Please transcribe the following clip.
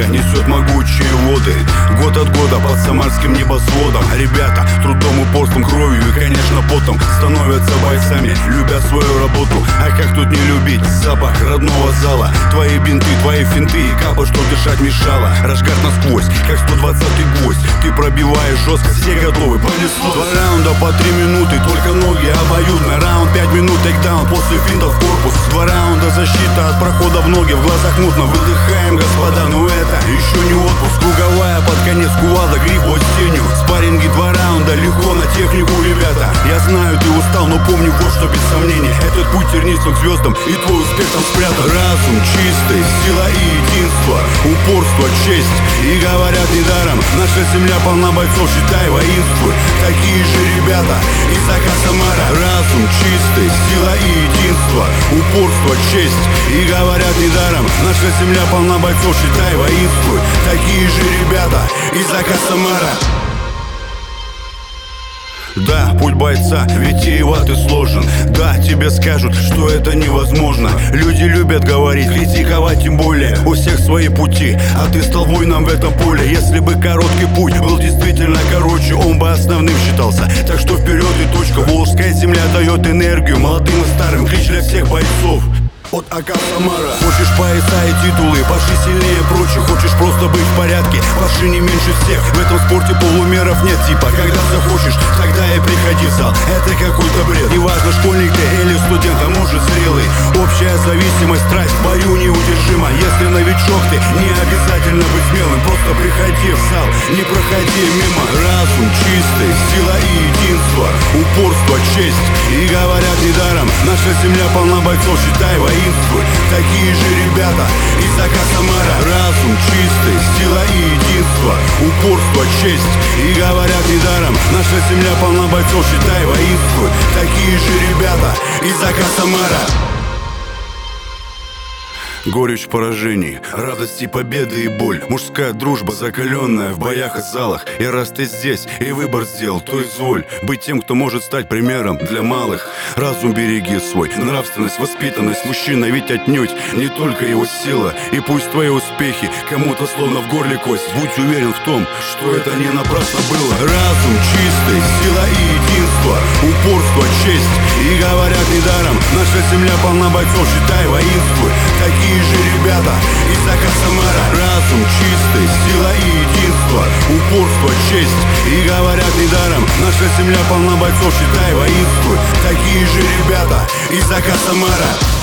несет могучие воды. Год от года под самарским небосводом ребята трудом, упорством, кровью и, конечно, потом становятся бойцами, любя свою работу. А как тут не любить запах родного зала? Твои бинты, твои финты и капа, что дышать мешало. Рожгат насквозь, как 120-й гвоздь. Ты пробиваешь жестко, все готовы, понеслось. 2 раунда по 3 минуты, только ноги обоюдно. Раунд 5 минут, тейкдаун, после финта в корпус. 2 раунда защита от прохода в ноги. В глазах мутно, выдыхаем, господа, но это еще не отпуск. Круговая под конец кувалда, гриб под тенью. Спарринги 2 раунда, легко на технику, ребята. Я знаю, ты устал, но помни вот что без сомнения. Этот путь тернистый к звездам, и твой успех там спрятан. Разум чистый, сила и единство, упорство, честь. И говорят недаром, наша земля полна бойцов, считай, воинствуй. Такие же ребята из АК Самара. Разум чистый, сила и единство, упорство, честь. И говорят недаром, наша земля полна бойцов, считай, воинствуй. Такие же ребята из АК Самара. Да, путь бойца витиеват и сложен. Да, тебе скажут, что это невозможно. Люди любят говорить, критиковать тем более. У всех свои пути, а ты стал воином в этом поле. Если бы короткий путь был действительно короче, он бы основным считался. Так что вперед и точка. Волжская земля дает энергию молодым и старым. Клич для всех бойцов от АК Самара. Хочешь пояса и титулы, паши сильнее прочих. Хочешь просто быть в порядке, паши не меньше всех. В этом спорте полумеров нет типа. Когда захочешь, тогда и приходи в зал. Это какой-то бред. Неважно, школьник ты или студент, а может зрелый. Общая зависимость, страсть в бою неудержима. Если новичок ты, не обязательно быть смелым. Просто приходи в зал, не проходи мимо. Разум чистый, сила и единство, упорство, честь. И говорят недаром, наша земля полна бойцов, считай, воинствуй. Такие же ребята из АК Самара. Разум чистый, сила и единство, упорство, честь. И говорят недаром, наша земля полна бойцов, считай, воинствуй. Такие же ребята из АК Самара. Горечь поражений, радости, победы и боль. Мужская дружба, закаленная в боях и залах. И раз ты здесь и выбор сделал, то изволь быть тем, кто может стать примером для малых. Разум береги свой, нравственность, воспитанность. Мужчина ведь отнюдь не только его сила. И пусть твои успехи кому-то словно в горле кость. Будь уверен в том, что это не напрасно было. Разум чистый, сила и единство, упорство, честь. И говорят недаром, наша земля полна бойцов, считай, воинствуй. Такие же ребята из АК Самара. Разум чистый, сила и единство, упорство, честь. И говорят недаром, наша земля полна бойцов, считай, воинствуй. Такие же ребята из АК Самара.